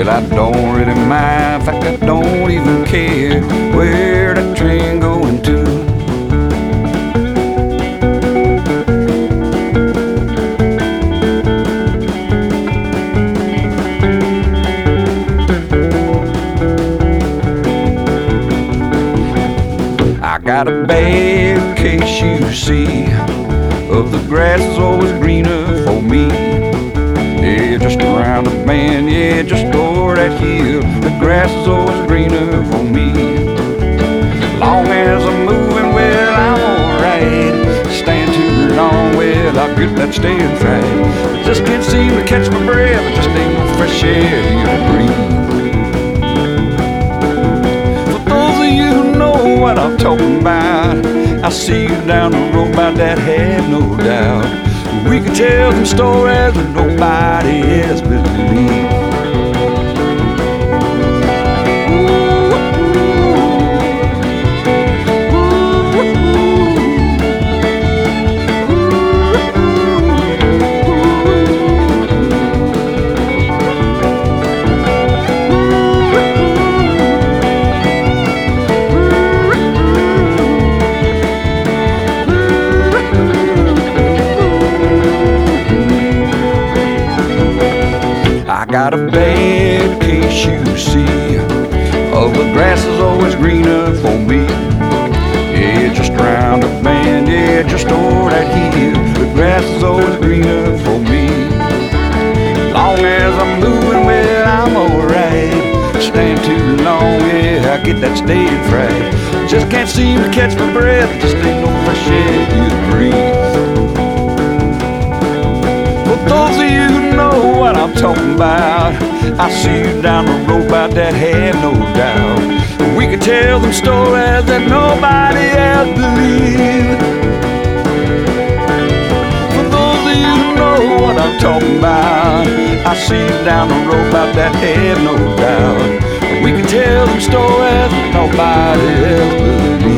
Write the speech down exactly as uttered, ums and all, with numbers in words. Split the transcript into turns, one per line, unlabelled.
Well, I don't really mind, in fact, I don't even care where that train going to. I got a bad case, you see, of the grass is always greener for me. Yeah, just around the bend, yeah, just over that hill, the grass is always greener for me. Long as I'm moving, well, I'm alright. Stand too long, well, I'll get that staying fright. I just can't seem to catch my breath, I just ain't no fresh air here to breathe. For those of you who know what I'm talking about, I'll see you down the road, about that, have no doubt. We can tell them stories that nobody else believes. I got a bad case, you see, oh, the grass is always greener for me. Yeah, just round the bend, yeah, just over that hill, the grass is always greener for me. Long as I'm moving, well, I'm alright. Stand too long, yeah, I get that staying fright. Just can't seem to catch my breath, just ain't no fresh air here to breathe. For those of you who know what I'm talking about, I'll see you down the road, about that, have no doubt. We can tell them stories that nobody else believes. For those of you who know what I'm talking about, I'll see you down the road, about that, have no doubt. We can tell them stories that nobody else believes.